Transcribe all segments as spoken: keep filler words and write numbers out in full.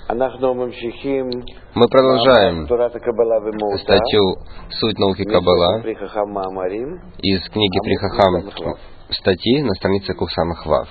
Мы продолжаем статью «Суть науки Каббала» из книги При Хахам статьи на странице Куф Самах Вав.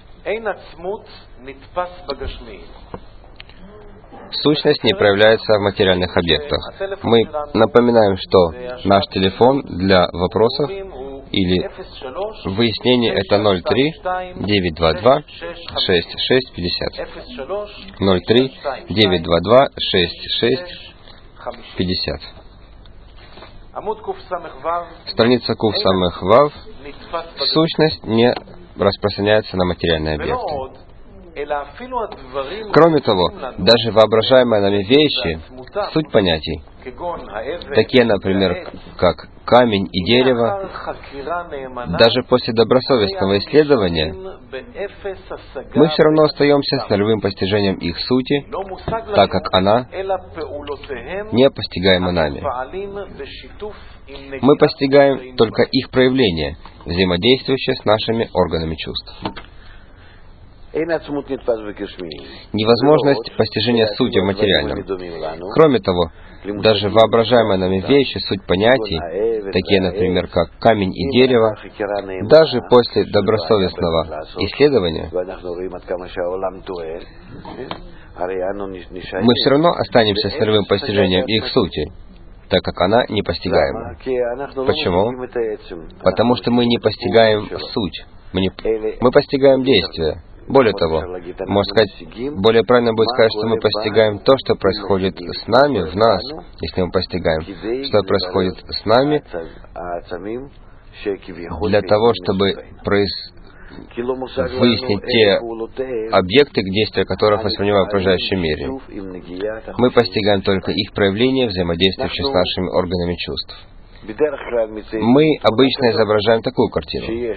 Сущность не проявляется в материальных объектах. Мы напоминаем, что наш телефон для вопросов или выяснений — это ноль три девять два два шесть шесть пятьдесят. ноль три девять два два шесть шесть пятьдесят. Страница Куф Самах Вав. Сущность не распространяется на материальные объекты. Кроме того, даже воображаемые нами вещи, суть понятий, такие, например, как камень и дерево, даже после добросовестного исследования, мы все равно остаемся с нулевым постижением их сути, так как она не постигаема нами. Мы постигаем только их проявление, взаимодействующее с нашими органами чувств. Невозможность постижения сути в материальном. Кроме того, даже воображаемые нами вещи, суть понятий, такие, например, как камень и дерево, даже после добросовестного исследования, мы все равно останемся с нулевым постижением их сути, так как она непостигаема. Почему? Потому что мы не постигаем суть, мы, не... мы постигаем действие. Более того, можно сказать, более правильно будет сказать, что мы постигаем то, что происходит с нами, в нас, если мы постигаем, что происходит с нами, для того, чтобы произ... выяснить те объекты, действия которых воспринимаем в окружающем мире. Мы постигаем только их проявление, взаимодействующее с нашими органами чувств. Мы обычно изображаем такую картину.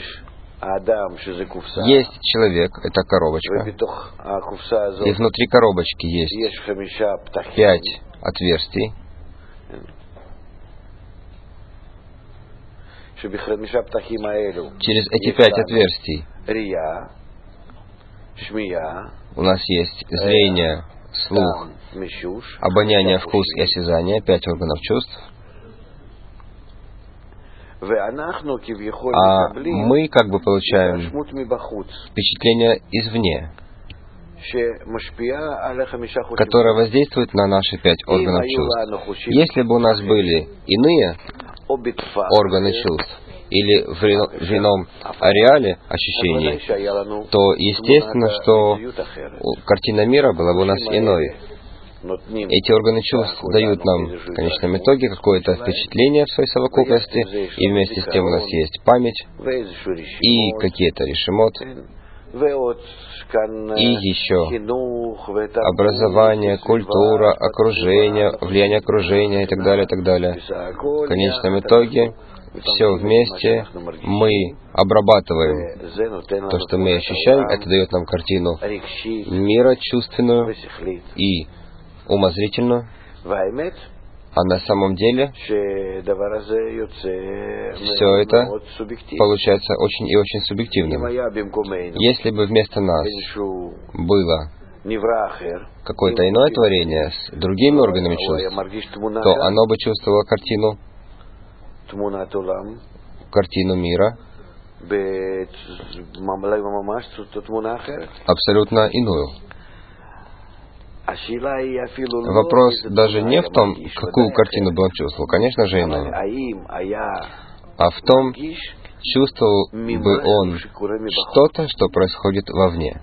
Есть человек, это коробочка, и внутри коробочки есть пять отверстий. Через эти пять отверстий у нас есть зрение, слух, обоняние, вкус и осязание, пять органов чувств. А мы как бы получаем впечатление извне, которое воздействует на наши пять органов чувств. Если бы у нас были иные органы чувств или в ином ареале ощущений, то естественно, что картина мира была бы у нас иной. Эти органы чувств дают нам в конечном итоге какое-то впечатление в своей совокупности, и вместе с тем у нас есть память и какие-то решимот, и еще образование, культура, окружение, влияние окружения и так далее, и так далее. В конечном итоге все вместе мы обрабатываем то, что мы ощущаем, это дает нам картину мира чувственную и умозрительную, а на самом деле все это получается очень и очень субъективным. Если бы вместо нас было какое-то иное творение с другими органами чувств, то оно бы чувствовало картину, картину мира, абсолютно иную. Вопрос даже не в том, какую картину бы он чувствовал, конечно же, иную, а в том, чувствовал бы он что-то, что происходит вовне.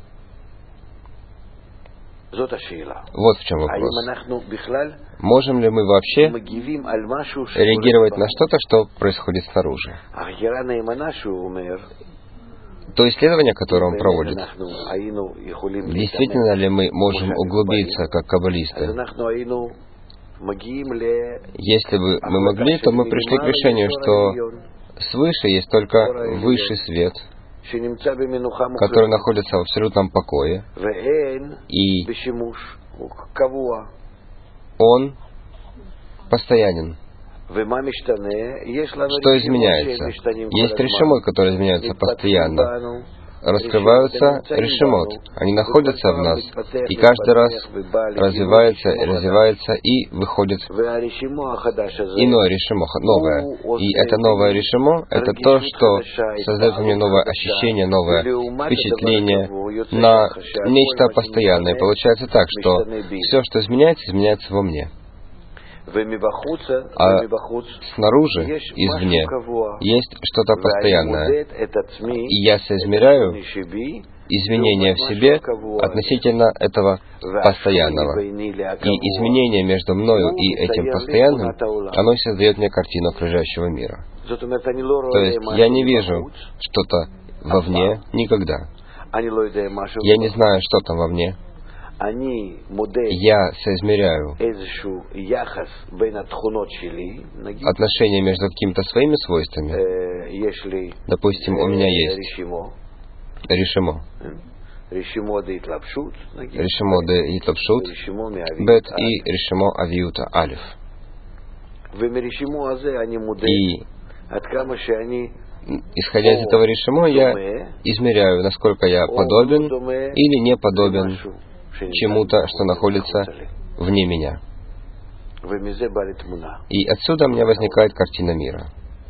Вот в чем вопрос. Можем ли мы вообще реагировать на что-то, что происходит снаружи? То исследование, которое он проводит, действительно ли мы можем углубиться как каббалисты? Если бы мы могли, то мы пришли к решению, что свыше есть только высший свет, который находится в абсолютном покое, и он постоянен. Что изменяется? Есть решимот, которые изменяются постоянно. раскрываются решимот. Они находятся в нас, и каждый раз развивается, развивается и выходит иное решимо, новое. И это новое решимо, это то, что создает у меня новое ощущение, новое впечатление на нечто постоянное. Получается так, что все, что изменяется, изменяется во мне. А снаружи, извне, есть что-то постоянное. И я соизмеряю изменения в себе относительно этого постоянного. И изменение между мною и этим постоянным, оно создает мне картину окружающего мира. То есть я не вижу что-то вовне никогда. Я не знаю, что там во мне. Я соизмеряю отношения между какими-то своими свойствами. Допустим, у меня есть решимо. Решимо де итлапшут, бет и решимо авиута алиф. И исходя из этого решимо, я измеряю, насколько я подобен или не подобен чему-то, что находится вне меня. И отсюда у меня возникает картина мира.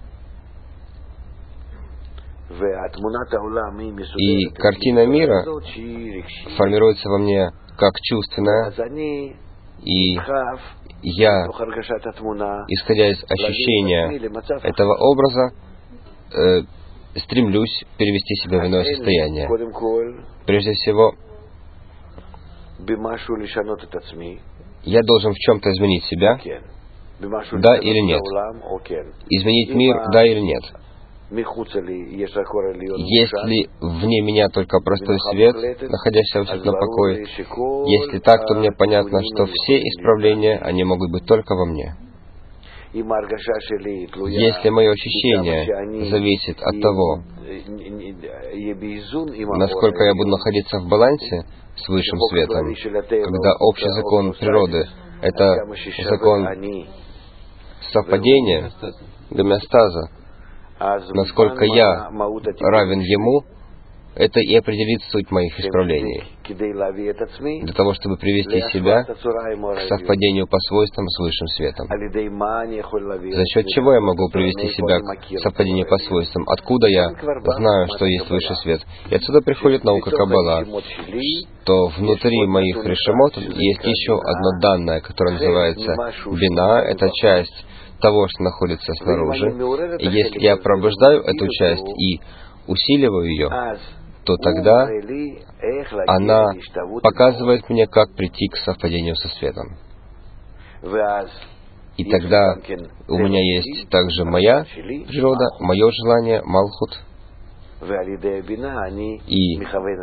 И картина мира формируется во мне как чувственная, и я, исходя из ощущения этого образа, э, стремлюсь перевести себя в иное состояние. Прежде всего, я должен в чем-то изменить себя, да или нет. Изменить мир, да или нет. Если вне меня только простой свет, находящийся на покое, если так, то мне понятно, что все исправления, они могут быть только во мне. Если мое ощущение зависит от того, насколько я буду находиться в балансе с высшим светом, когда общий закон природы — это закон совпадения, гомеостаза, насколько я равен ему, это и определит суть моих исправлений. Для того, чтобы привести себя к совпадению по свойствам с высшим светом. За счет чего я могу привести себя к совпадению по свойствам? Откуда я знаю, что есть высший свет? И отсюда приходит наука Каббала, что внутри моих решемот есть еще одно данное, которое называется бина. Это часть того, что находится снаружи. И если я пробуждаю эту часть и усиливаю ее, то тогда она показывает мне, как прийти к совпадению со светом. И тогда у меня есть также моя природа, мое желание, малхут. И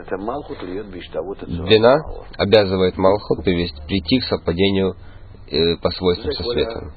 бина обязывает малхут прийти к совпадению э, по свойствам со светом.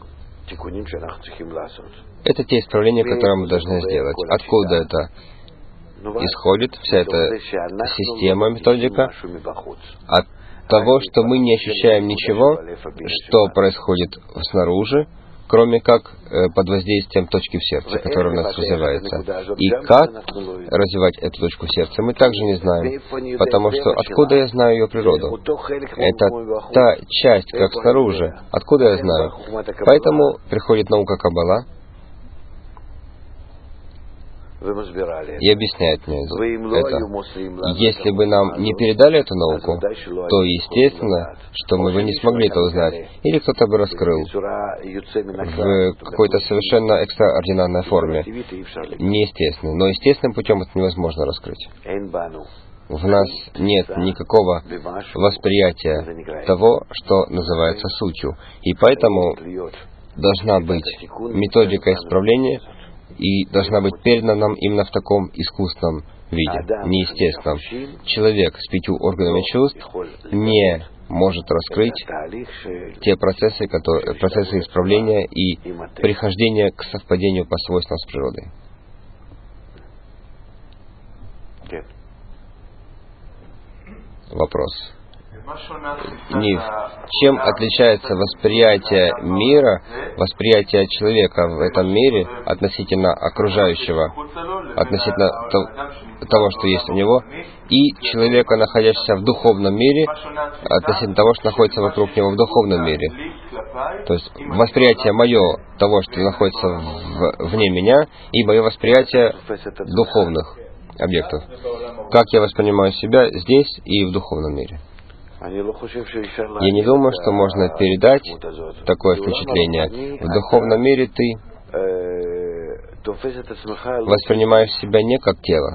Это те исправления, которые мы должны сделать. Откуда это исходит вся эта система, методика? От того, что мы не ощущаем ничего, что происходит снаружи, кроме как э, под воздействием точки в сердце, которая у нас развивается. И как развивать эту точку в сердце, мы также не знаем, потому что откуда я знаю ее природу? Это та часть, как снаружи. Откуда я знаю? Поэтому приходит наука Каббала и объясняет мне это. Если бы нам не передали эту науку, то естественно, что мы бы не смогли это узнать. Или кто-то бы раскрыл в какой-то совершенно экстраординарной форме. Неестественной. Но естественным путем это невозможно раскрыть. В нас нет никакого восприятия того, что называется сутью. И поэтому должна быть методика исправления, и должна быть передана нам именно в таком искусственном виде, неестественном. Человек с пятью органами чувств не может раскрыть те процессы, которые, процессы исправления и прихождения к совпадению по свойствам с природой. Вопрос. Нив, чем отличается восприятие мира, восприятие человека в этом мире относительно окружающего относительно того, что есть у него, и человека, находящегося в духовном мире, относительно того, что находится вокруг него в духовном мире. То есть восприятие мое того, что находится в, вне меня, и мое восприятие духовных объектов. Как я воспринимаю себя здесь и в духовном мире. Я не думаю, что можно передать такое впечатление. В духовном мире ты воспринимаешь себя не как тело,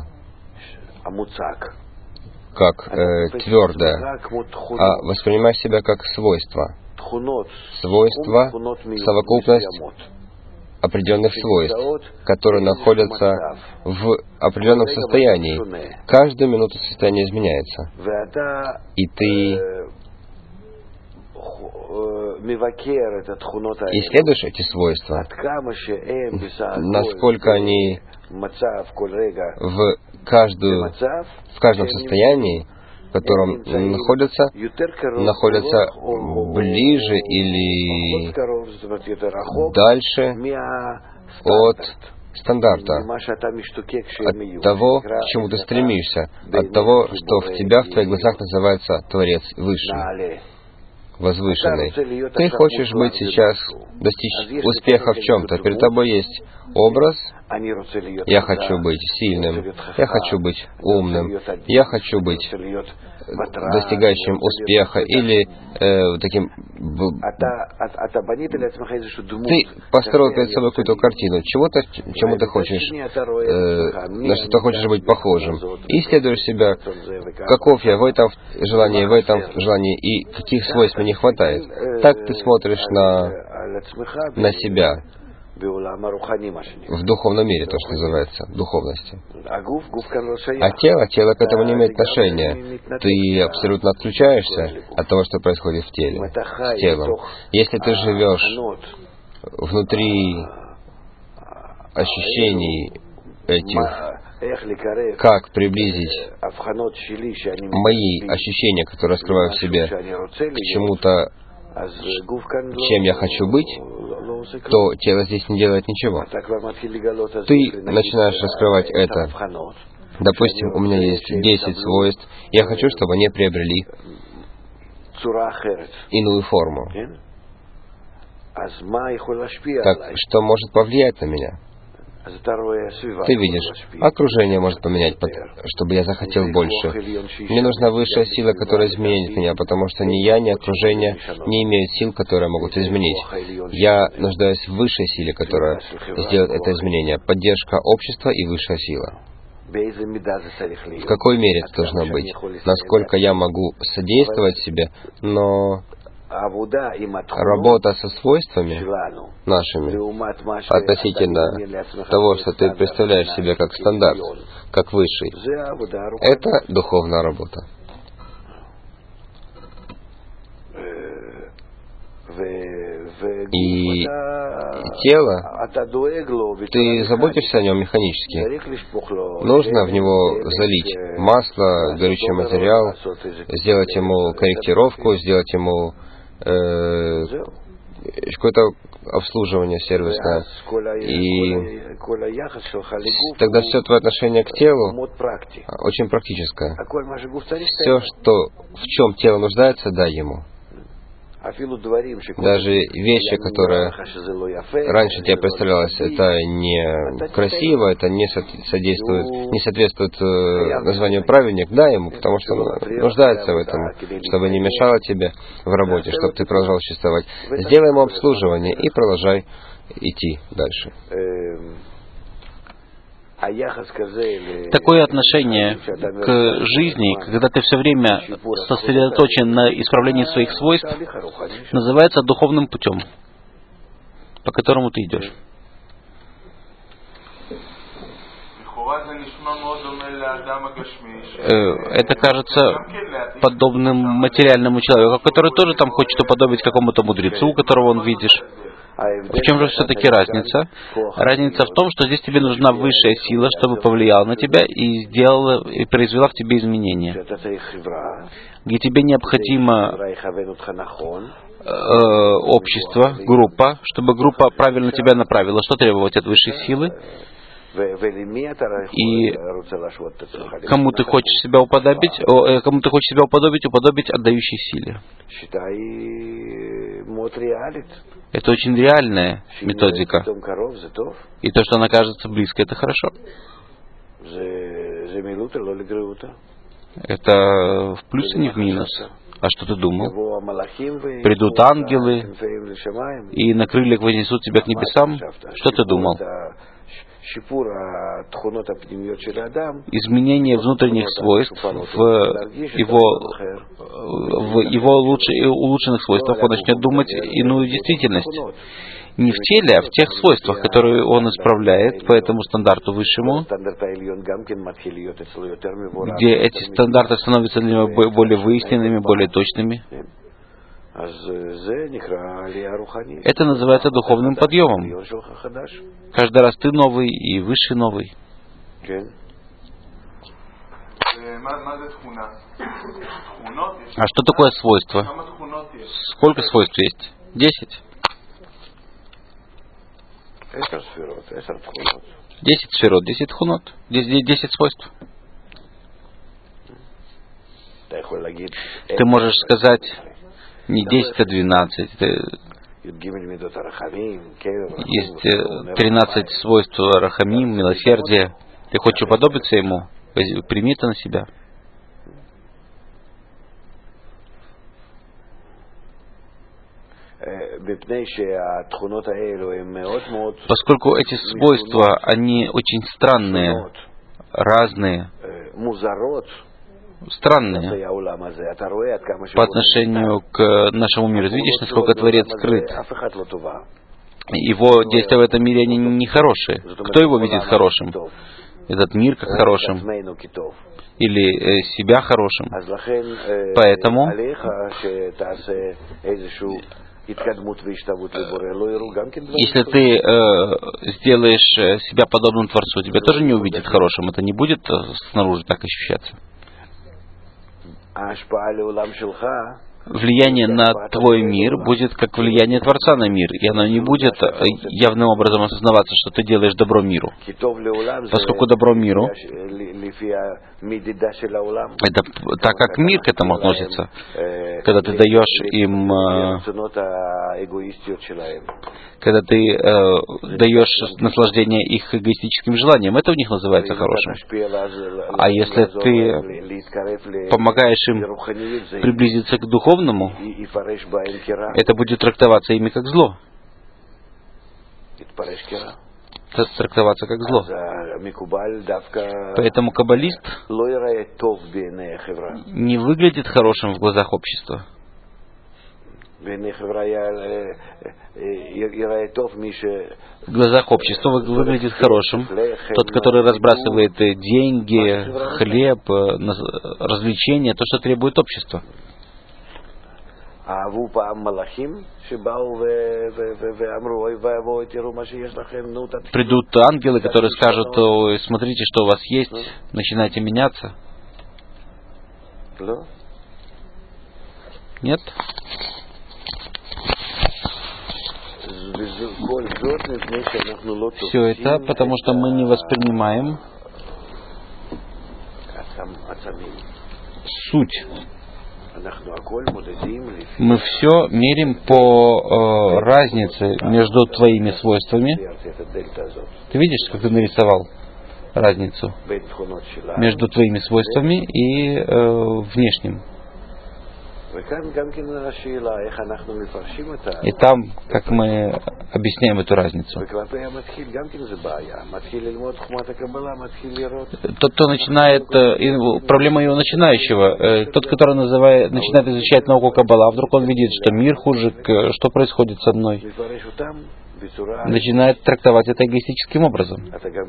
как э, твердое, а воспринимаешь себя как свойство. Свойство, совокупность определенных свойств, которые находятся в определенном состоянии. Каждую минуту состояние изменяется. И ты исследуешь эти свойства, насколько они в, каждую, в каждом состоянии, в котором находятся, находятся ближе или дальше от стандарта, от того, к чему ты стремишься, от того, что в тебя, в твоих глазах называется Творец Высший, возвышенный. Ты хочешь быть сейчас, достичь успеха в чем-то. Перед тобой есть образ. Я хочу быть сильным. Я хочу быть умным. Я хочу быть достигающим успеха или э, таким... Ты построил перед собой какую-то картину, чего-то, чему ты хочешь, э, на что ты хочешь быть похожим. И исследуешь себя, каков я в этом желании, в этом желании, и каких свойств мне не хватает. Так ты смотришь на, на себя в духовном мире, то, что называется духовностью. А тело, тело к этому не имеет отношения. Ты абсолютно отключаешься от того, что происходит в теле, с телом. Если ты живешь внутри ощущений этих, как приблизить мои ощущения, которые раскрываю в себе, к чему-то, чем я хочу быть, то тело здесь не делает ничего. Ты начинаешь раскрывать это. Допустим, у меня есть десять свойств, я хочу, чтобы они приобрели иную форму. Так, что может повлиять на меня? Ты видишь, окружение может поменять, чтобы я захотел больше. Мне нужна высшая сила, которая изменит меня, потому что ни я, ни окружение не имеют сил, которые могут изменить. Я нуждаюсь в высшей силе, которая сделает это изменение. Поддержка общества и высшая сила. В какой мере это должно быть? Насколько я могу содействовать себе, но работа со свойствами нашими относительно того, что ты представляешь себе как стандарт, как высший, это духовная работа. И тело, ты заботишься о нем механически. Нужно в него залить масло, горючий материал, сделать ему корректировку, сделать ему э, какое-то обслуживание сервисное. И тогда все твое отношение к телу очень практическое. Все, что, в чем тело нуждается, дай ему. Даже вещи, которые раньше тебе представлялось, это не красиво, это не содействует, не соответствует названию праведник, дай ему, потому что он нуждается в этом, чтобы не мешало тебе в работе, чтобы ты продолжал существовать. Сделай ему обслуживание и продолжай идти дальше. Такое отношение к жизни, когда ты все время сосредоточен на исправлении своих свойств, называется духовным путем, по которому ты идешь. Это кажется подобным материальному человеку, который тоже там хочет уподобить какому-то мудрецу, которого он видишь. В чем же все-таки разница? Разница в том, что здесь тебе нужна высшая сила, чтобы повлияла на тебя и сделала, и произвела в тебе изменения. Где тебе необходимо э, общество, группа, чтобы группа правильно тебя направила. Что требовать от высшей силы? И кому ты хочешь себя уподобить, о, кому ты хочешь себя уподобить, уподобить отдающей силе. Это очень реальная методика. И то, что она кажется близкой, это хорошо. Это в плюс и не в минус. А что ты думал? Придут ангелы и на крыльях вознесут тебя к небесам? Что ты думал? Изменение внутренних свойств в его, в его лучше, улучшенных свойствах он начнет думать иную действительность. Не в теле, а в тех свойствах, которые он исправляет по этому стандарту высшему, где эти стандарты становятся для него более выясненными, более точными. Это называется духовным подъемом. Каждый раз ты новый и выше новый. А что такое свойство? Сколько свойств есть? Десять. Десять сферот, десять тхунот, десять свойств. Ты можешь сказать не десять, а двенадцать. Есть тринадцать свойств рахамим, милосердия. Ты хочешь уподобиться ему? Прими это на себя. Поскольку эти свойства, они очень странные, разные, странные по отношению к нашему миру. Видишь, насколько Творец скрыт? Его действия в этом мире, они нехорошие. Кто его видит хорошим? Этот мир как хорошим? Или э, себя хорошим? Поэтому если ты э, сделаешь себя подобным Творцу, тебя тоже не увидят хорошим. Это не будет снаружи так ощущаться. Влияние на твой мир будет как влияние Творца на мир, и оно не будет явным образом осознаваться, что ты делаешь добро миру. Поскольку добро миру, это так как мир к этому относится, когда ты даешь им, когда ты э, даешь наслаждение их эгоистическим желаниям, это у них называется хорошим. А если ты помогаешь им приблизиться к духовному, это будет трактоваться ими как зло. Это трактоваться как зло. Поэтому каббалист не выглядит хорошим в глазах общества. В глазах общества выглядит хорошим тот, который разбрасывает деньги, хлеб, развлечения, то, что требует общество. Придут ангелы, которые скажут: ой, смотрите, что у вас есть, начинайте меняться. Нет? Все это потому, что мы не воспринимаем суть. Мы все мерим по э, разнице между твоими свойствами. Ты видишь, как ты нарисовал разницу между твоими свойствами и э, внешним. И там, как мы объясняем эту разницу. Тот, кто начинает, проблема его начинающего, тот, который называет, начинает изучать науку Каббала, вдруг он видит, что мир хуже, что происходит со мной, начинает трактовать это эгоистическим образом.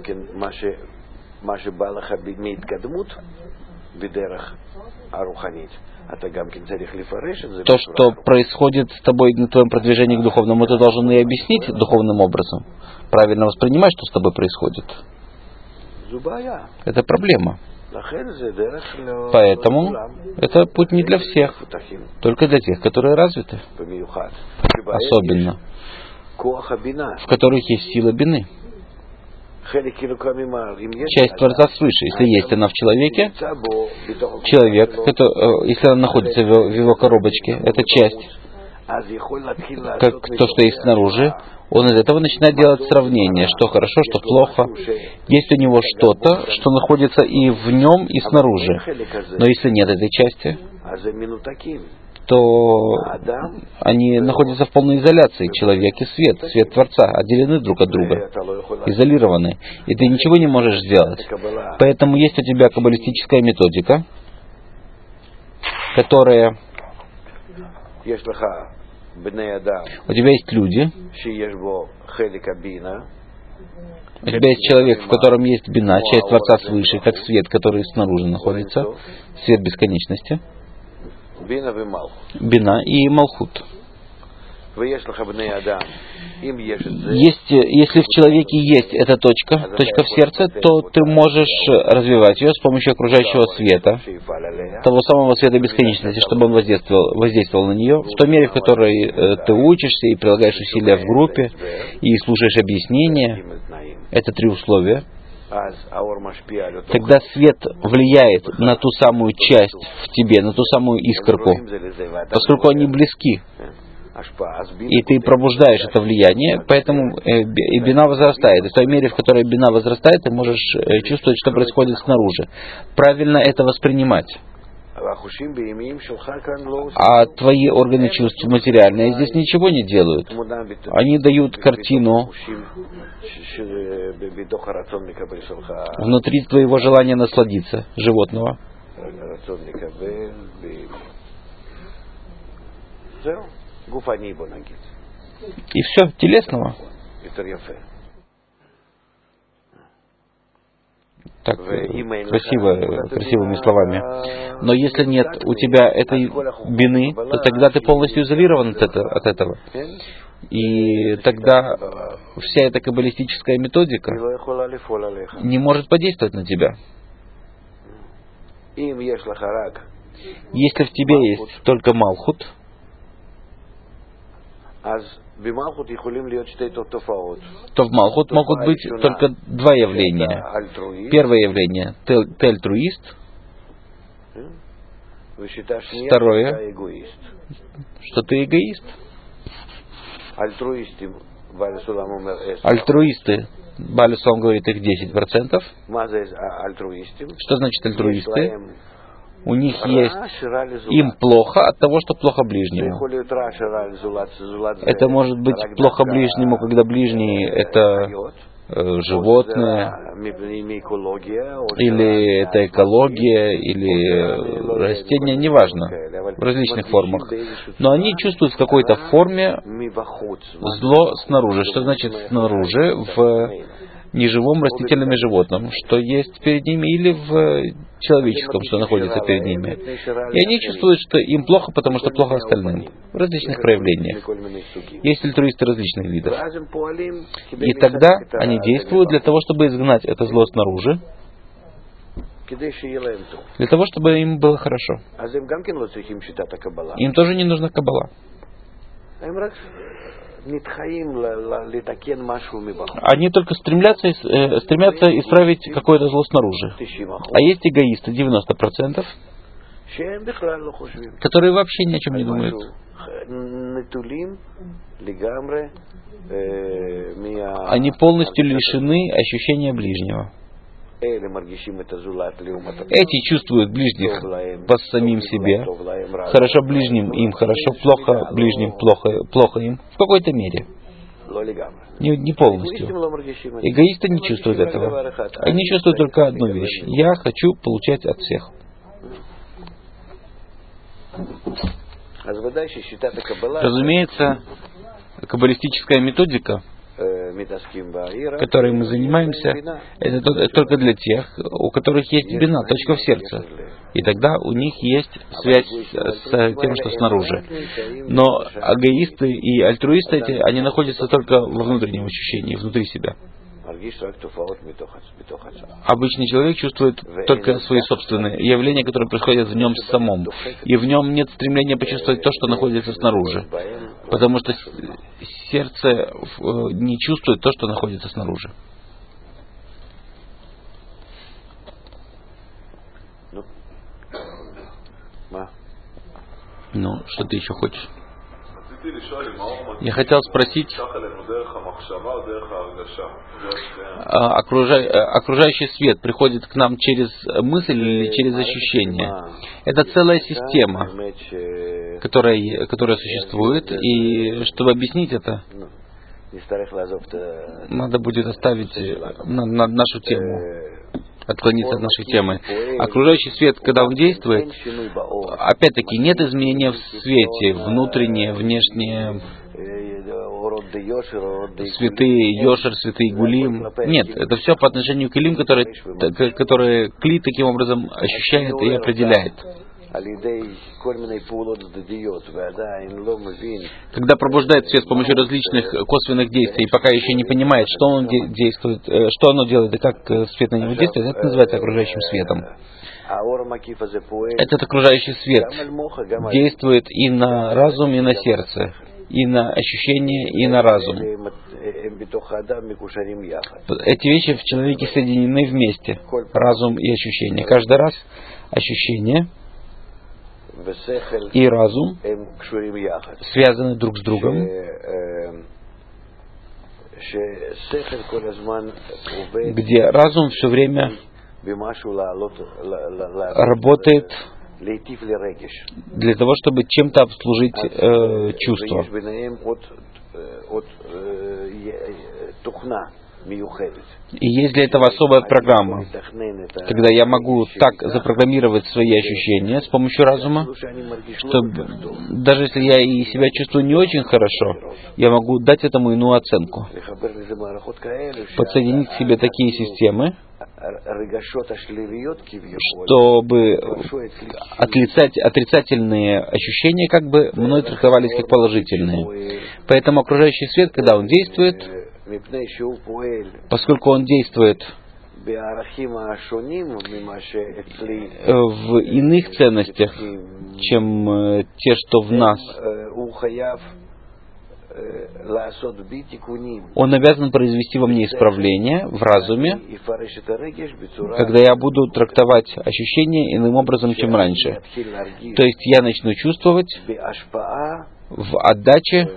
То, что происходит с тобой на твоем продвижении к духовному, ты должен и объяснить духовным образом. Правильно воспринимать, что с тобой происходит. Это проблема. Поэтому это путь не для всех, только для тех, которые развиты. Особенно, в которых есть сила бины. часть Творца свыше, если есть она в человеке, человек, который, если она находится в его коробочке, это часть, как то, что есть снаружи, он из этого начинает делать сравнение, что хорошо, что плохо. Есть у него что-то, что находится и в нем, и снаружи. Но если нет этой части, то они находятся в полной изоляции. Человек и свет, свет Творца, отделены друг от друга, изолированы. И ты ничего не можешь сделать. Поэтому есть у тебя каббалистическая методика, которая... У тебя есть люди, у тебя есть человек, в котором есть бина, часть Творца свыше, как свет, который снаружи находится, свет бесконечности, бина и малхут. Есть, если в человеке есть эта точка, точка в сердце, то ты можешь развивать ее с помощью окружающего света, того самого света бесконечности, чтобы он воздействовал, воздействовал на нее, в той мере, в которой э, ты учишься и прилагаешь усилия в группе, и слушаешь объяснения. Это три условия. Тогда свет влияет на ту самую часть в тебе, на ту самую искорку, поскольку они близки. И ты пробуждаешь это влияние, поэтому и бина возрастает. И в той мере, в которой бина возрастает, ты можешь чувствовать, что происходит снаружи. Правильно это воспринимать. А твои органы чувств материальные здесь ничего не делают. Они дают картину внутри твоего желания насладиться, животного. И все, телесного. Так, красиво, красивыми словами. Но если нет у тебя этой бины, то тогда ты полностью изолирован от этого. От этого. И тогда вся эта каббалистическая методика не может подействовать на тебя. Если в тебе есть только малхут, то в Малхут могут быть только два явления. Первое явление — ты альтруист. Второе — что ты эгоист. Альтруисты, Балисом говорит, их десять процентов. Что значит альтруисты? У них есть, им плохо от того, что плохо ближнему. Это может быть плохо ближнему, когда ближний — это э, животное, или это экология, или растения, неважно, в различных формах. Но они чувствуют в какой-то форме зло снаружи. Что значит снаружи? В неживом растительном и животном, что есть перед ними, или в человеческом, что находится перед ними. И они чувствуют, что им плохо, потому что плохо остальным. В различных проявлениях. Есть альтруисты различных видов. И тогда они действуют для того, чтобы изгнать это зло снаружи, для того, чтобы им было хорошо. Им тоже не нужна каббала. Они только стремятся, э, стремятся исправить какое-то зло снаружи. А есть эгоисты, девяносто процентов, которые вообще ни о чем не думают. Они полностью лишены ощущения ближнего. Эти чувствуют ближних по самим себе. Хорошо ближним им, хорошо, плохо ближним, плохо, плохо им. В какой-то мере. Не, не полностью. Эгоисты не чувствуют этого. Они чувствуют только одну вещь. Я хочу получать от всех. Разумеется, каббалистическая методика, которой мы занимаемся, это только для тех, у которых есть бина, точка в сердце. И тогда у них есть связь с тем, что снаружи. Но эгоисты и альтруисты, эти, они находятся только во внутреннем ощущении, внутри себя. Обычный человек чувствует только свои собственные явления, которые происходят в нем самом. И в нем нет стремления почувствовать то, что находится снаружи. Потому что сердце не чувствует то, что находится снаружи. Ну, что ты еще хочешь? Я хотел спросить, окружа... окружающий свет приходит к нам через мысль или через ощущение? Это целая система, которая, которая существует, и чтобы объяснить это, надо будет оставить на, на нашу тему, отклониться от нашей темы. Окружающий свет, когда он действует, опять-таки нет изменения в свете, внутреннее, внешнее, святые Йошер, святые Гулим. Нет, это все по отношению к Илим, которые, которые Кли таким образом ощущает и определяет. Когда пробуждает свет с помощью различных косвенных действий, и пока еще не понимает, что он действует, что оно делает и как свет на него действует, это называется окружающим светом. Этот окружающий свет действует и на разум, и на сердце, и на ощущение, и на разум. Эти вещи в человеке соединены вместе, разум и ощущение. Каждый раз ощущение и разум связаны друг с другом, где разум все время работает для того, чтобы чем-то обслужить э, чувства. И есть для этого особая программа, когда я могу так запрограммировать свои ощущения с помощью разума, что даже если я и себя чувствую не очень хорошо, я могу дать этому иную оценку. Подсоединить к себе такие системы, чтобы отрицать, отрицательные ощущения как бы мной трактовались как положительные. Поэтому окружающий свет, когда он действует, поскольку он действует в иных ценностях, чем те, что в нас, он обязан произвести во мне исправление в разуме, когда я буду трактовать ощущения иным образом, чем раньше. То есть я начну чувствовать в отдаче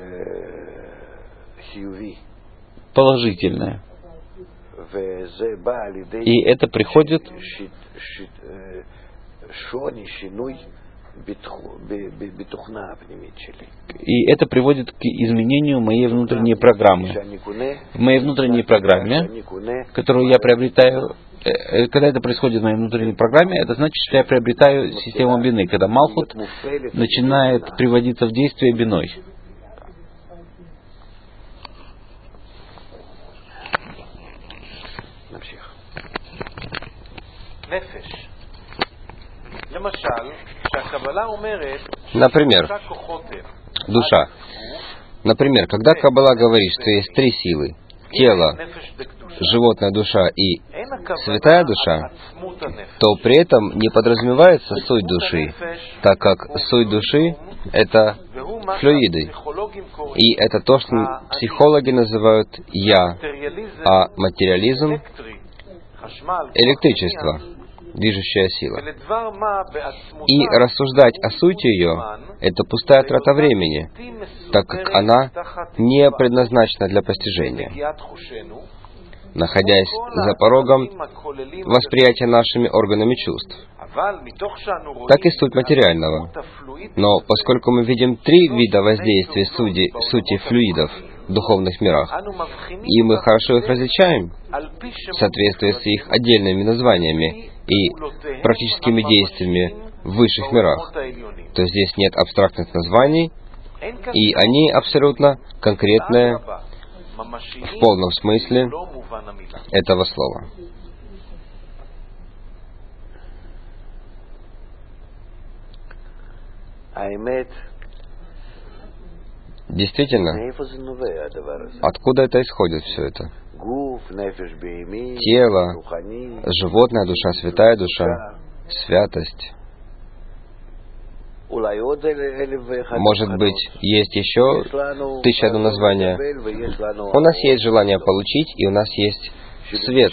положительное. И это приходит и это приводит к изменению моей внутренней программы. В моей внутренней программе, которую я приобретаю, когда это происходит в моей внутренней программе, это значит, что я приобретаю систему бины, когда Малхут начинает приводиться в действие биной. Например, душа. Например, когда Каббала говорит, что есть три силы — тело, животная душа и святая душа, то при этом не подразумевается суть души, так как суть души — это флюиды. И это то, что психологи называют «я», а материализм — электричество, движущая сила. И рассуждать о сути ее — это пустая трата времени, так как она не предназначена для постижения. Находясь за порогом восприятия нашими органами чувств. Так и суть материального. Но поскольку мы видим три вида воздействия сути, сути флюидов в духовных мирах, и мы хорошо их различаем в соответствии с их отдельными названиями и практическими действиями в высших мирах, то здесь нет абстрактных названий, и они абсолютно конкретные в полном смысле этого слова. Действительно, откуда это исходит все это? Тело, животная душа, святая душа, святость. Может быть, есть еще тысяча одно название. У нас есть желание получить, и у нас есть свет.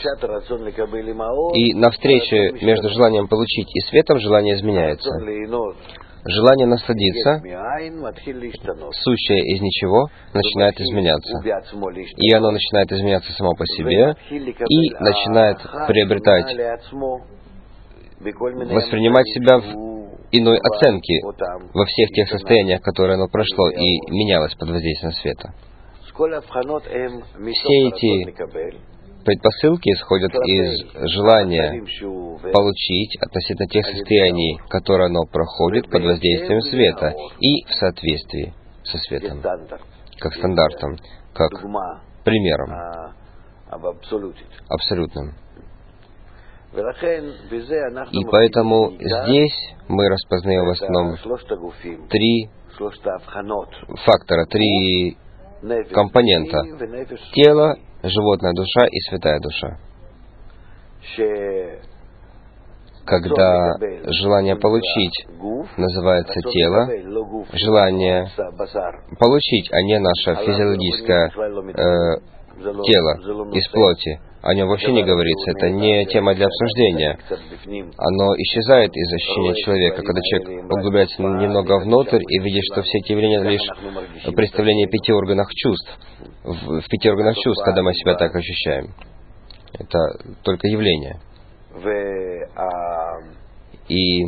И на встрече между желанием получить и светом желание изменяется. Желание насладиться, сущее из ничего, начинает изменяться. И оно начинает изменяться само по себе и начинает приобретать, воспринимать себя в иной оценке во всех тех состояниях, которые оно прошло и менялось под воздействием света. Все эти предпосылки исходят из желания получить относительно тех состояний, которые оно проходит под воздействием света и в соответствии со светом, как стандартом, как примером абсолютным. И поэтому здесь мы распознаем в основном три фактора, три компонента: тело, животная душа и святая душа. Когда желание получить называется тело, желание получить, а не наше физиологическое э, тело из плоти, о нем вообще не говорится, это не тема для обсуждения. Оно исчезает из ощущения человека, когда человек углубляется немного внутрь и видит, что все эти явления лишь представление пяти органов чувств, в, в пяти органах чувств, когда мы себя так ощущаем. Это только явление. И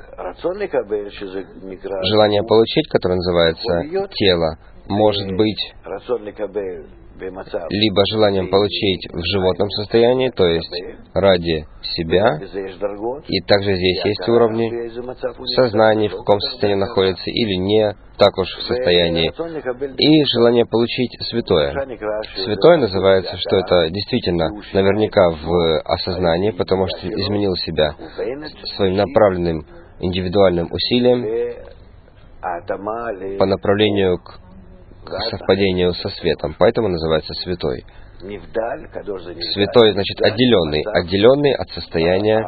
желание получить, которое называется тело, может быть либо желанием получить в животном состоянии, то есть ради себя, и также здесь есть уровни сознания, в каком состоянии находится, или не так уж в состоянии, и желание получить святое. Святое называется, что это действительно наверняка в осознании, потому что изменил себя своим направленным индивидуальным усилием по направлению к к совпадению со светом, поэтому называется святой. Святой значит отделенный, отделенный от состояния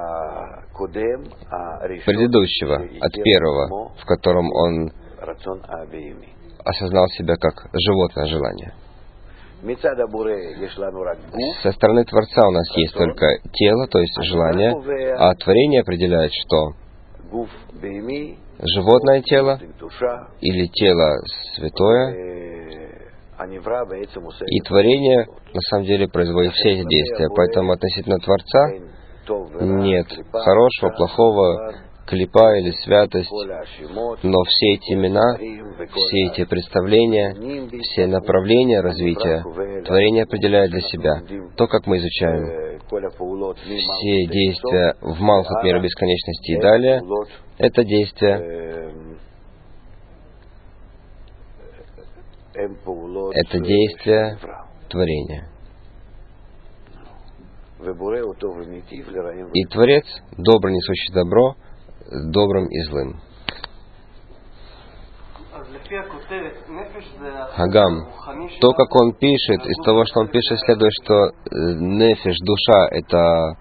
предыдущего, от первого, в котором он осознал себя как животное желание. Со стороны Творца у нас есть только тело, то есть желание, а творение определяет, что животное тело или тело святое, и творение на самом деле производит все эти действия. Поэтому относительно Творца нет хорошего, плохого, клипа или святость, но все эти имена, все эти представления, все направления развития творение определяет для себя. То, как мы изучаем все действия в Малхут мира бесконечности и далее, это действия, это действие творения. И Творец, добрый, несущий добро, добрым и злым. Агам, то, как он пишет, из того, что он пишет, следует, что нефиш, душа, это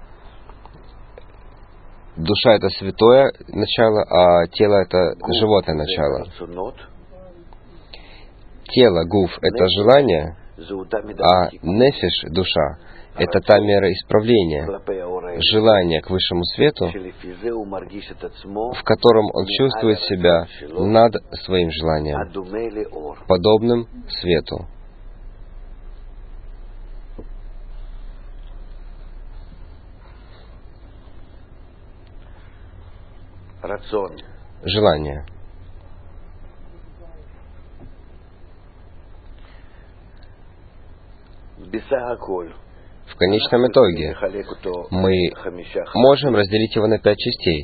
душа это святое начало, а тело это животное начало. Тело, гуф, это желание, а нефиш, душа, это та мера исправления, желание к высшему свету, в котором он чувствует себя над своим желанием, подобным свету. Желание. В конечном итоге мы можем разделить его на пять частей.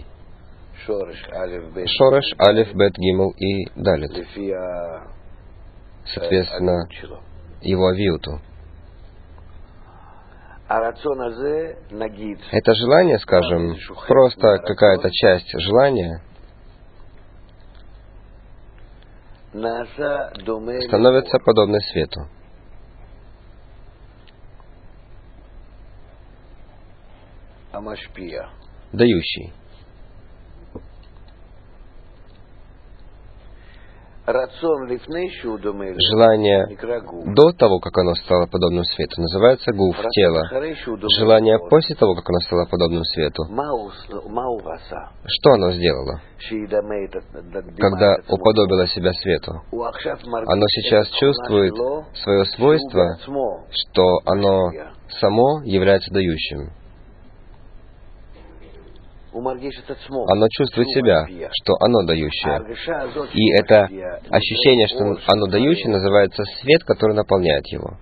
Шореш, Алеф, Бет, Гимл и Далит. Соответственно, его авиуту. Это желание, скажем, просто какая-то часть желания, становится подобной свету. Дающий. Желание до того, как оно стало подобным свету, называется гуф, тело. Желание после того, как оно стало подобным свету, что оно сделало, когда уподобило себя свету? Оно сейчас чувствует свое свойство, что оно само является дающим. Оно чувствует себя, что оно дающее. И это ощущение, что оно дающее, называется свет, который наполняет его.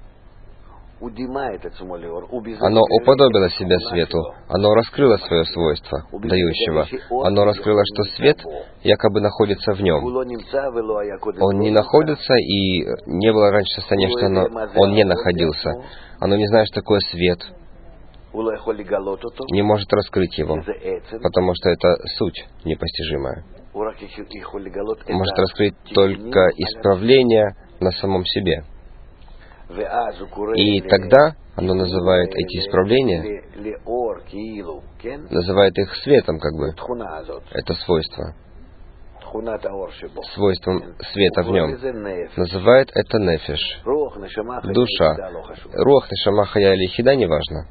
Оно уподобило себя свету, оно раскрыло свое свойство дающего. Оно раскрыло, что свет якобы находится в нем. Он не находится, и не было раньше состояния, что оно, он не находился. Оно не знает, что такое свет, не может раскрыть его, потому что это суть непостижимая. Может раскрыть только исправление на самом себе. И тогда оно называет эти исправления, называет их светом, как бы, это свойство, свойством света в нем. Называет это нефеш, душа. Руах, нешама, хая или хида, неважно.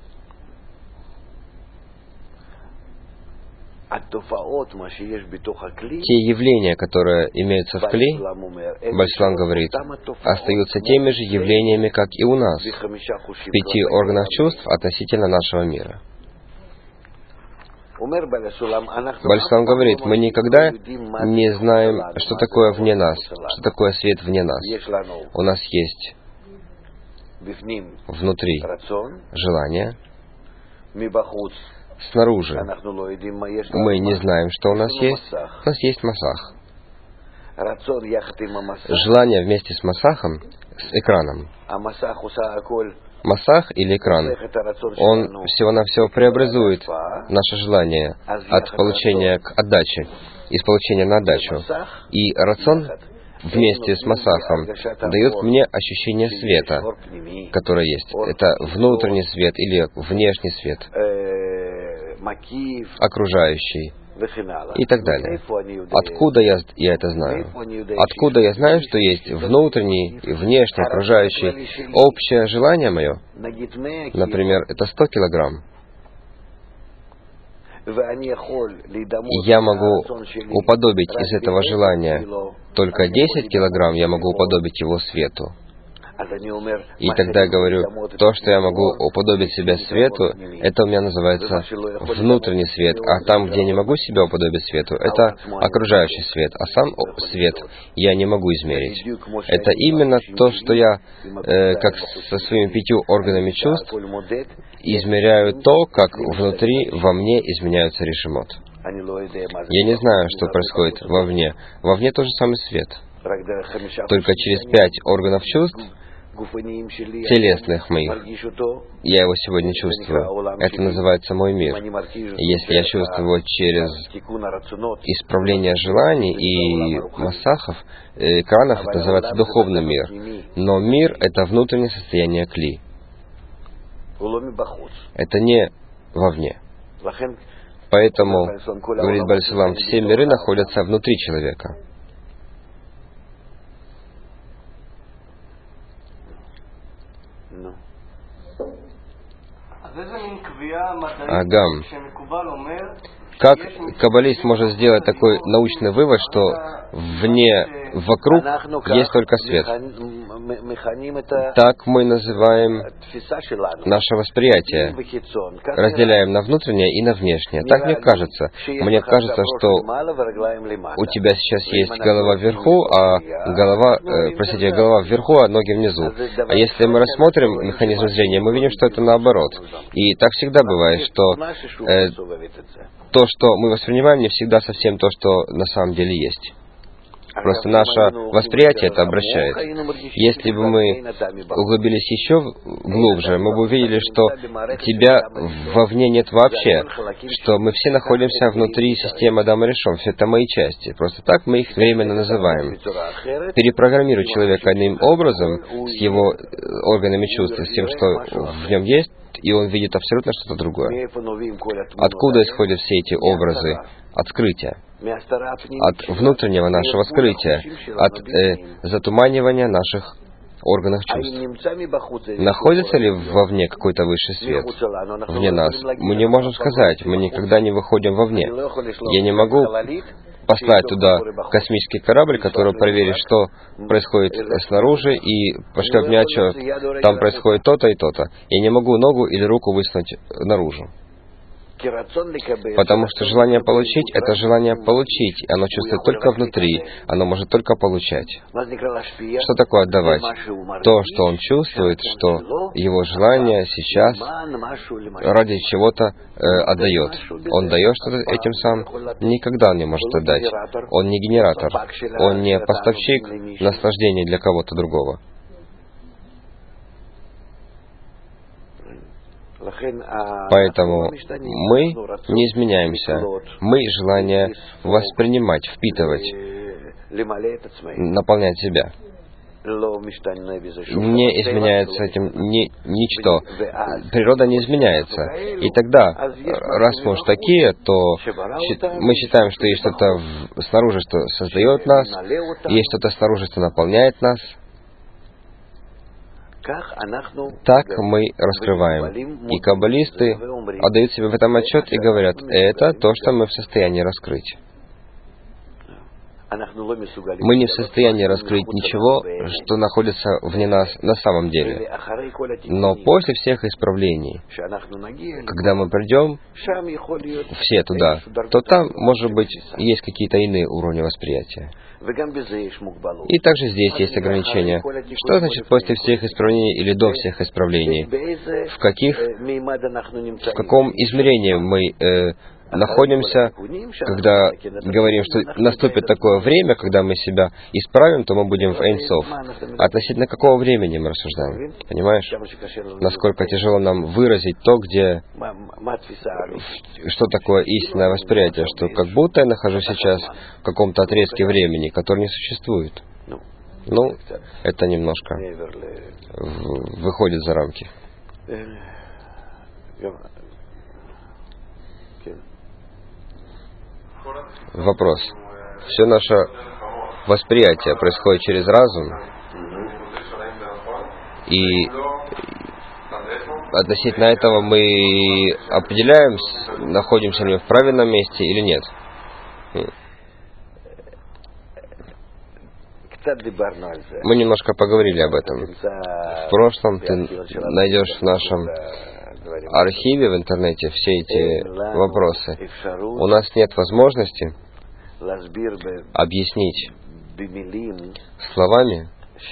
Те явления, которые имеются в кли, Бальшалам говорит, остаются теми же явлениями, как и у нас, в пяти органах чувств относительно нашего мира. Бальшалам говорит, мы никогда не знаем, что такое вне нас, что такое свет вне нас. У нас есть внутри желание, снаружи мы не знаем, что у нас есть. У нас есть масах. Желание вместе с масахом, с экраном. Масах или экран, он всего-навсего преобразует наше желание от получения к отдаче, из получения на отдачу. И рацион вместе с масахом дает мне ощущение света, которое есть. Это внутренний свет или внешний свет, окружающий и так далее. Откуда я, я это знаю? Откуда я знаю, что есть внутренний и внешний, окружающий? Общее желание мое, например, это сто килограмм. И я могу уподобить из этого желания только десять килограмм, я могу уподобить его свету. И тогда я говорю, то, что я могу уподобить себя свету, это у меня называется внутренний свет. А там, где я не могу себя уподобить свету, это окружающий свет. А сам свет я не могу измерить. Это именно то, что я, э, как со своими пятью органами чувств, измеряю то, как внутри, во мне изменяются решимот. Я не знаю, что происходит вовне. Вовне тот же самый свет. Только через пять органов чувств, телесных моих, я его сегодня чувствую. Это называется мой мир. И если я чувствую его через исправление желаний и масахов, экранов, это называется духовный мир. Но мир — это внутреннее состояние кли. Это не вовне. Поэтому, говорит Бальшалам, все миры находятся внутри человека. Агам. Как каббалист может сделать такой научный вывод, что вне, вокруг есть только свет? Так мы называем наше восприятие. Разделяем на внутреннее и на внешнее. Так мне кажется. Мне кажется, что у тебя сейчас есть голова вверху, а голова, э, простите, голова вверху, а ноги внизу. А если мы рассмотрим механизм зрения, мы видим, что это наоборот. И так всегда бывает, что э, то, что мы воспринимаем, не всегда совсем то, что на самом деле есть. Просто наше восприятие это обращает. Если бы мы углубились еще глубже, мы бы увидели, что тебя вовне нет вообще, что мы все находимся внутри системы Адама Ришон. Все это мои части. Просто так мы их временно называем. Перепрограммируй человека иным образом, с его органами чувств, с тем, что в нем есть, и он видит абсолютно что-то другое. Откуда исходят все эти образы? от скрытия, от внутреннего нашего скрытия, от э, затуманивания наших органов чувств. Находится ли вовне какой-то высший свет? Вне нас. Мы не можем сказать, мы никогда не выходим вовне. Я не могу послать туда космический корабль, который проверит, что происходит снаружи, и пошлет мне отчет, там происходит то-то и то-то. Я не могу ногу или руку высунуть наружу. Потому что желание получить — это желание получить, и оно чувствует только внутри, оно может только получать. Что такое отдавать? То, что он чувствует, что его желание сейчас ради чего-то э, отдает. Он дает что-то этим сам, никогда он не может отдать. Он не генератор, он не поставщик наслаждений для кого-то другого. Поэтому мы не изменяемся. Мы желание воспринимать, впитывать, наполнять себя. Не изменяется этим ни, ничто. Природа не изменяется. И тогда, раз мы уж такие, то мы считаем, что есть что-то снаружи, что создает нас, есть что-то снаружи, что наполняет нас. Так мы раскрываем. И каббалисты отдают себе в этом отчет и говорят, это то, что мы в состоянии раскрыть. Мы не в состоянии раскрыть ничего, что находится вне нас на самом деле. Но после всех исправлений, когда мы придем все туда, то там, может быть, есть какие-то иные уровни восприятия. И также здесь есть ограничения. Что значит после всех исправлений или до всех исправлений? В каких, в каком измерении мы э, находимся, когда говорим, что наступит такое время, когда мы себя исправим, то мы будем в Эйн Соф. Относительно какого времени мы рассуждаем? Понимаешь? Насколько тяжело нам выразить то, где... Что такое истинное восприятие? Что как будто я нахожусь сейчас в каком-то отрезке времени, который не существует. Ну, это немножко выходит за рамки. Вопрос. Все наше восприятие происходит через разум, и относительно этого мы определяем, находимся ли мы в правильном месте или нет. Мы немножко поговорили об этом. В прошлом ты найдешь в нашем архиве в интернете все эти вопросы. У нас нет возможности объяснить словами,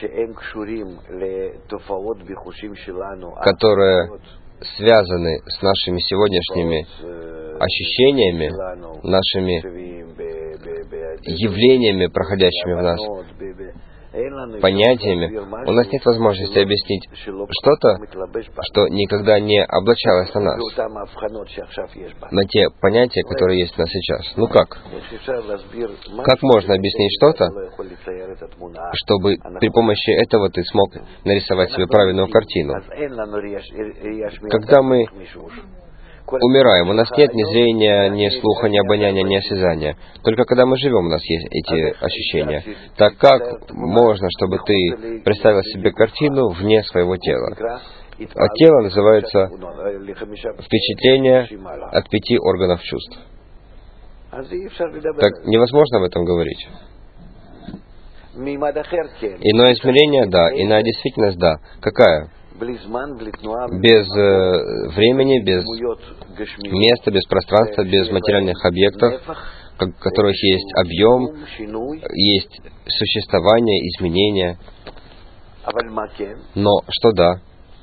которые связаны с нашими сегодняшними ощущениями, нашими явлениями, проходящими в нас, понятиями. У нас нет возможности объяснить что-то, что никогда не облачалось на нас, на те понятия, которые есть у нас сейчас. Ну как? Как можно объяснить что-то, чтобы при помощи этого ты смог нарисовать себе правильную картину? Когда мы умираем, у нас нет ни зрения, ни слуха, ни обоняния, ни осязания. Только когда мы живем, у нас есть эти ощущения. Так как можно, чтобы ты представил себе картину вне своего тела? А тело называется впечатление от пяти органов чувств. Так невозможно об этом говорить. Иное измерение, да. Иная действительность, да. Какая? Без э, времени, без места, без пространства, без материальных объектов, в которых есть объем, есть существование, изменения. Но что да?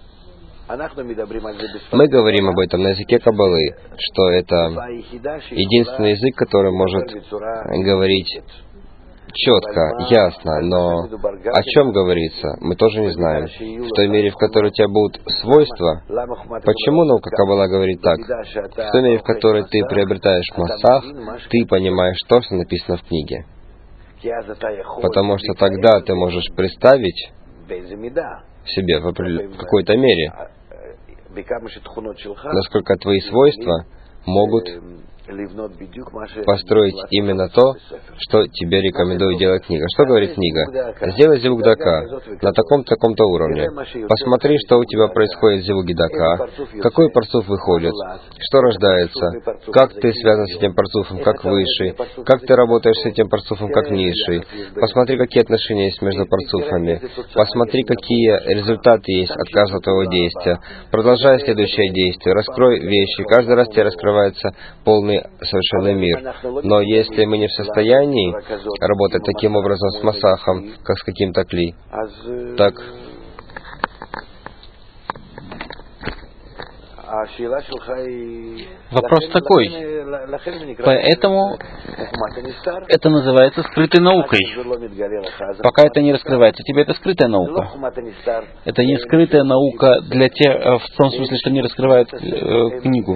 Мы говорим об этом на языке Каббалы, что это единственный язык, который может говорить четко, ясно, но о чем говорится, мы тоже не знаем. В той мере, в которой у тебя будут свойства, почему наука Каббала говорит так? В той мере, в которой ты приобретаешь массах, ты понимаешь то, что написано в книге. Потому что тогда ты можешь представить себе в, в какой-то мере, насколько твои свойства могут построить именно то, что тебе рекомендует делать книга. Что говорит книга? Сделай зивук дака на таком-таком-то уровне. Посмотри, что у тебя происходит в зивуге дака, какой парцуф выходит, что рождается, как ты связан с этим парцуфом, как высший, как ты работаешь с этим парцуфом, как низший. Посмотри, какие отношения есть между парцуфами. Посмотри, какие результаты есть от каждого твоего действия. Продолжай следующее действие. Раскрой вещи. Каждый раз тебе раскрывается полный совершенный мир. Но если мы не в состоянии работать таким образом с масахом, как с каким-то кли, так вопрос такой. Поэтому это называется скрытой наукой. Пока это не раскрывается, тебе это скрытая наука. Это не скрытая наука для тех, в том смысле, что не раскрывают э, книгу.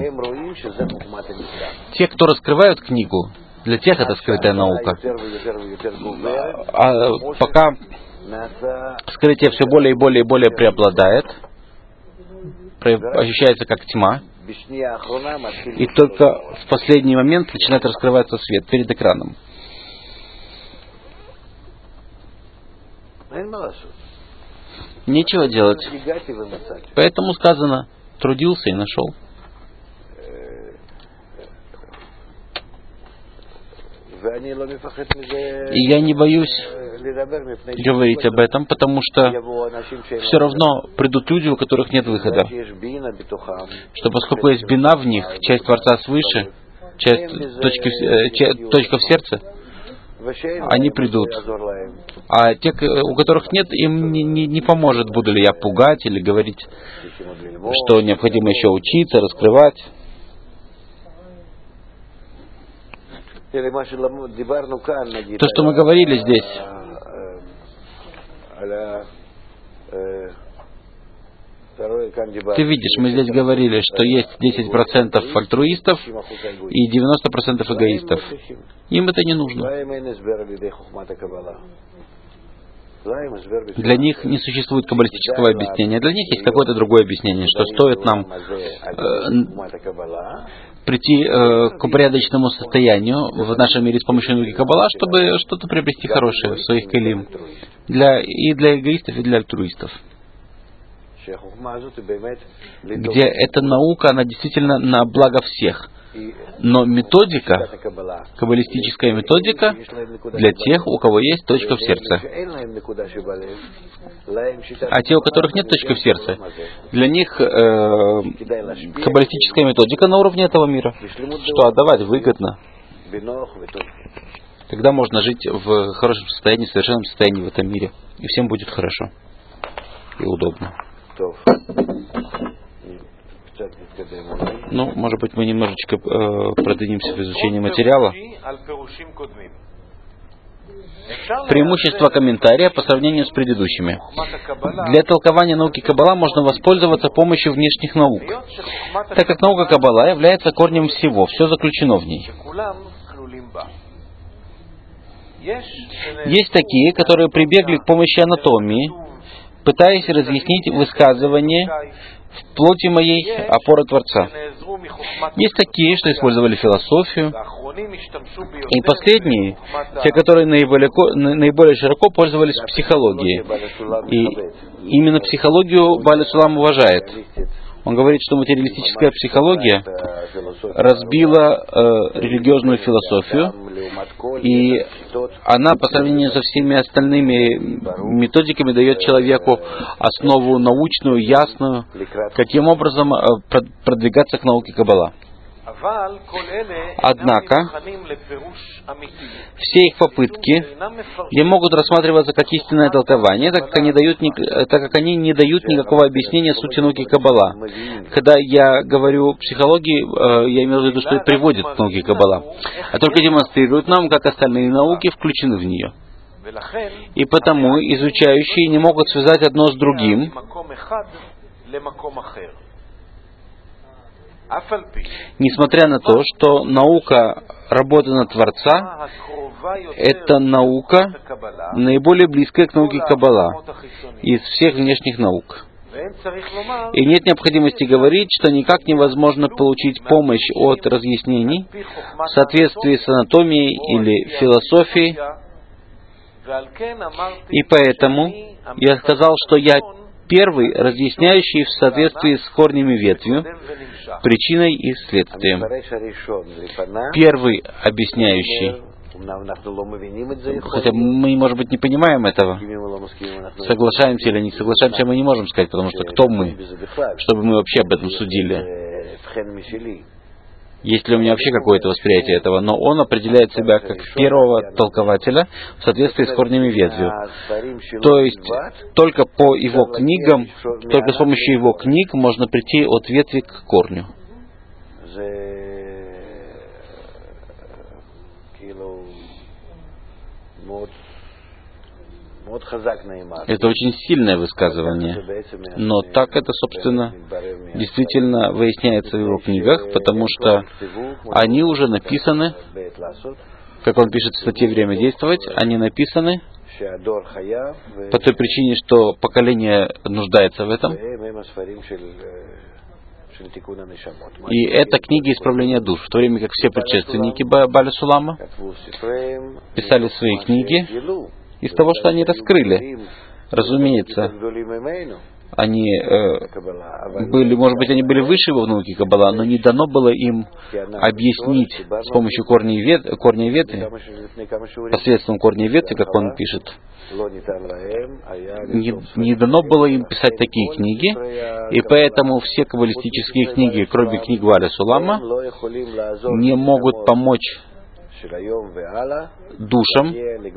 Те, кто раскрывают книгу, для тех это скрытая наука. А пока скрытие все более и более и более преобладает, ощущается как тьма, и только в последний момент начинает раскрываться свет перед экраном. Нечего делать. Поэтому сказано, трудился и нашел. И я не боюсь говорить об этом, потому что все равно придут люди, у которых нет выхода. Что поскольку есть бина в них, часть Творца свыше, часть точки, часть, точка в сердце, они придут. А те, у которых нет, им не, не, не поможет, буду ли я пугать или говорить, что необходимо еще учиться, раскрывать. То, что мы говорили здесь, ты видишь, мы здесь говорили, что есть десять процентов альтруистов и девяносто процентов эгоистов. Им это не нужно. Для них не существует каббалистического объяснения. Для них есть какое-то другое объяснение, что стоит нам э, прийти э, к упорядоченному состоянию в нашем мире с помощью науки Каббала, чтобы что-то приобрести хорошее в своих келим. Для, и для эгоистов, и для альтруистов. Где эта наука, она действительно на благо всех. Но методика, каббалистическая методика, для тех, у кого есть точка в сердце. А те, у которых нет точки в сердце, для них э, каббалистическая методика на уровне этого мира. Что отдавать выгодно. Тогда можно жить в хорошем состоянии, в совершенном состоянии в этом мире. И всем будет хорошо и удобно. Ну, может быть, мы немножечко э, продвинемся в изучении материала. Преимущество комментария по сравнению с предыдущими. Для толкования науки Каббала можно воспользоваться помощью внешних наук, так как наука Каббала является корнем всего, все заключено в ней. Есть такие, которые прибегли к помощи анатомии, пытаясь разъяснить высказывание в плоти моей опоры Творца. Есть такие, что использовали философию. И последние, те, которые наиболее, наиболее широко пользовались психологией. И именно психологию Бааль Сулам уважает. Он говорит, что материалистическая психология разбила э, религиозную философию, и она по сравнению со всеми остальными методиками дает человеку основу научную, ясную, каким образом э, продвигаться к науке Каббала. Однако, все их попытки не могут рассматриваться как истинное толкование, так как они, дают, так как они не дают никакого объяснения сути науки Каббала. Когда я говорю психологии, я имею в виду, что это приводит к науке Каббала, а только демонстрирует нам, как остальные науки включены в нее. И потому изучающие не могут связать одно с другим, несмотря на то, что наука работы на Творца — это наука, наиболее близкая к науке Каббала из всех внешних наук. И нет необходимости говорить, что никак невозможно получить помощь от разъяснений в соответствии с анатомией или философией. И поэтому я сказал, что я первый, разъясняющий в соответствии с корнем и ветвью, причиной и следствием. Первый объясняющий. Хотя мы, может быть, не понимаем этого. Соглашаемся или не соглашаемся, мы не можем сказать, потому что кто мы, чтобы мы вообще об этом судили. Есть ли у меня вообще какое-то восприятие этого? Но он определяет себя как первого толкователя в соответствии с корнем и ветвью. То есть, только по его книгам, только с помощью его книг можно прийти от ветви к корню. Это очень сильное высказывание, но так это, собственно, действительно выясняется в его книгах, потому что они уже написаны, как он пишет в статье «Время действовать», они написаны по той причине, что поколение нуждается в этом. И это книги исправления душ, в то время как все предшественники Бааля Сулама писали свои книги из того, что они раскрыли. Разумеется, они э, были, может быть, они были выше его в науке Каббала, но не дано было им объяснить с помощью корня и, вет, корня и ветви, посредством корня и ветви, как он пишет, не, не дано было им писать такие книги, и поэтому все каббалистические книги, кроме книг Бааля Сулама, не могут помочь душам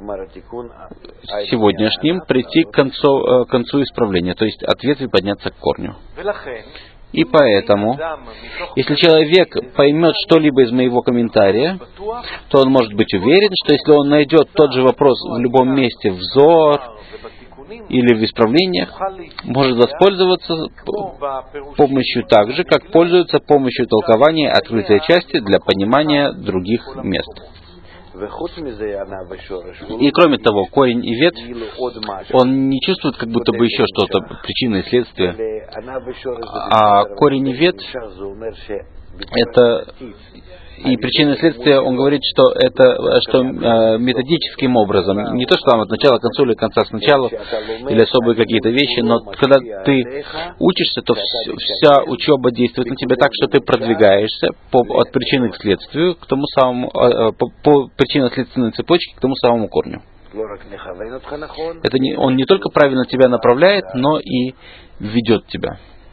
сегодняшним прийти к концу, к концу исправления, то есть от ветви подняться к корню. И поэтому, если человек поймет что-либо из моего комментария, то он может быть уверен, что если он найдет тот же вопрос в любом месте, в Зоар или в исправлениях, может воспользоваться помощью так же, как пользуются помощью толкования открытой части для понимания других мест. И кроме того, корень и ветвь, он не чувствует как будто бы еще что-то, причины и следствия. А корень и ветвь, это и причины и следствия, он говорит, что это что э, методическим образом, не то, что там от начала к концу или от конца к началу, или особые какие-то вещи, но когда ты учишься, то вс- вся учеба действует на тебя так, что ты продвигаешься по, от причины к следствию, к тому самому, э, по, по причинно-следственной цепочке к тому самому корню. Это не, он не только правильно тебя направляет, но и ведет тебя.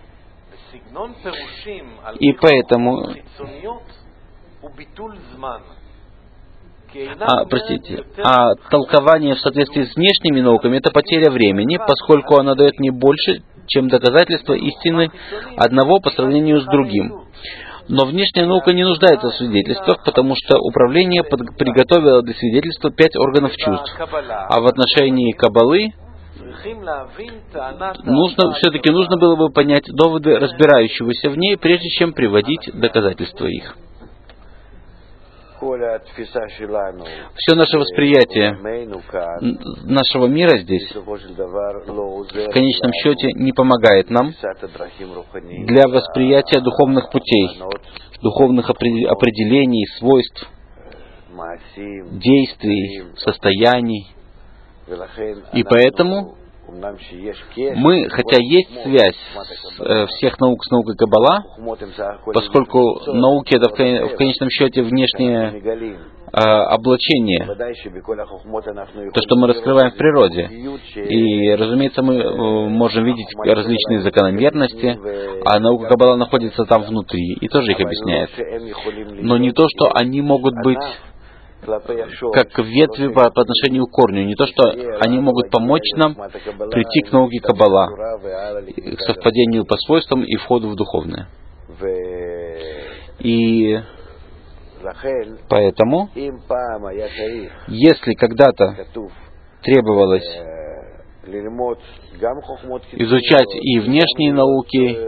И поэтому... А, простите, а толкование в соответствии с внешними науками — это потеря времени, поскольку оно дает не больше, чем доказательство истины одного по сравнению с другим. Но внешняя наука не нуждается в свидетельствах, потому что управление под, приготовило для свидетельства пять органов чувств. А в отношении Каббалы нужно, все-таки нужно было бы понять доводы разбирающегося в ней, прежде чем приводить доказательства их. Все наше восприятие нашего мира здесь в конечном счете не помогает нам для восприятия духовных путей, духовных определений, свойств, действий, состояний. И поэтому мы, хотя есть связь э, всех наук с наукой Каббала, поскольку науки — это в, в конечном счете внешнее э, облачение, то, что мы раскрываем в природе. И, разумеется, мы э, можем видеть различные закономерности, а наука Каббала находится там внутри и тоже их объясняет. Но не то, что они могут быть как ветви по, по отношению к корню. Не то, что они могут помочь нам прийти к науке Каббала, к совпадению по свойствам и входу в духовное. И поэтому, если когда-то требовалось изучать и внешние науки,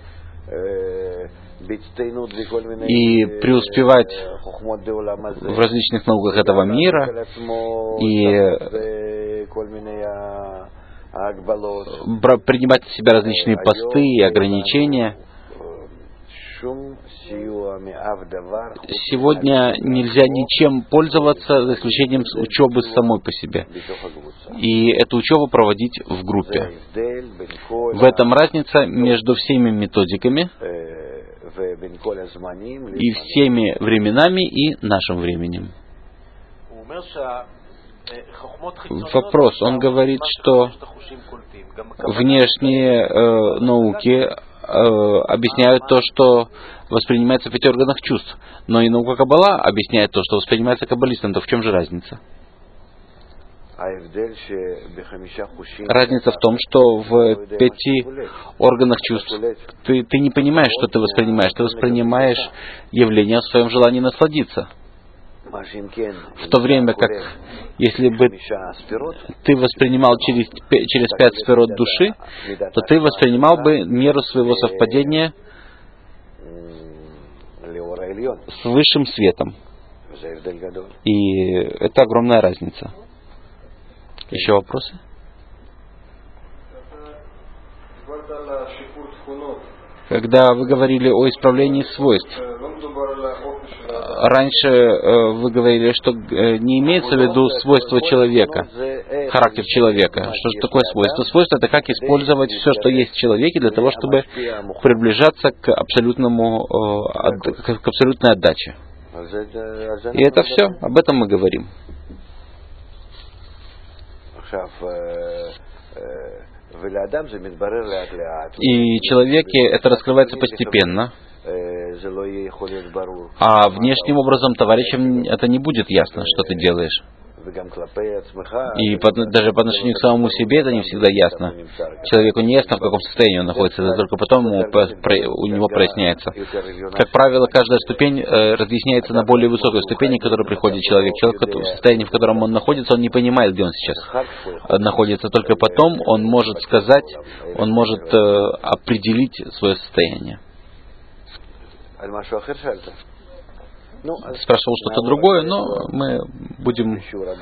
и преуспевать в различных науках этого мира, и принимать на себя различные посты и ограничения. Сегодня нельзя ничем пользоваться, за исключением учебы самой по себе. И эту учебу проводить в группе. В этом разница между всеми методиками и всеми временами и нашим временем. Вопрос. Он говорит, что внешние э, науки объясняют то, что воспринимается в пяти органах чувств. Но и наука Каббала объясняет то, что воспринимается каббалистом. То в чем же разница? Разница в том, что в пяти органах чувств ты, ты не понимаешь, что ты воспринимаешь. Ты воспринимаешь явление в своем желании насладиться. В то время как, если бы ты воспринимал через, через пять сферот души, то ты воспринимал бы меру своего совпадения с высшим светом. И это огромная разница. Еще вопросы? Когда вы говорили о исправлении свойств, раньше э, вы говорили, что э, не имеется в виду свойство человека, характер человека. Что же такое свойство? Свойство — это как использовать все, что есть в человеке, для того, чтобы приближаться к абсолютному, э, к абсолютной отдаче. И это все, об этом мы говорим. И в человеке это раскрывается постепенно. А внешним образом товарищам это не будет ясно, что ты делаешь. И по, даже по отношению к самому себе это не всегда ясно. Человеку не ясно, в каком состоянии он находится, это только потом ему, у него проясняется. Как правило, каждая ступень э, разъясняется на более высокой ступени, к которой приходит человек. Человек в состоянии, в котором он находится, он не понимает, где он сейчас находится. Только потом он может сказать, он может э, определить свое состояние. Спрашивал что-то другое, но мы будем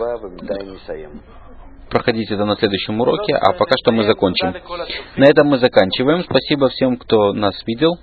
проходить это на следующем уроке, а пока что мы закончим. На этом мы заканчиваем. Спасибо всем, кто нас видел.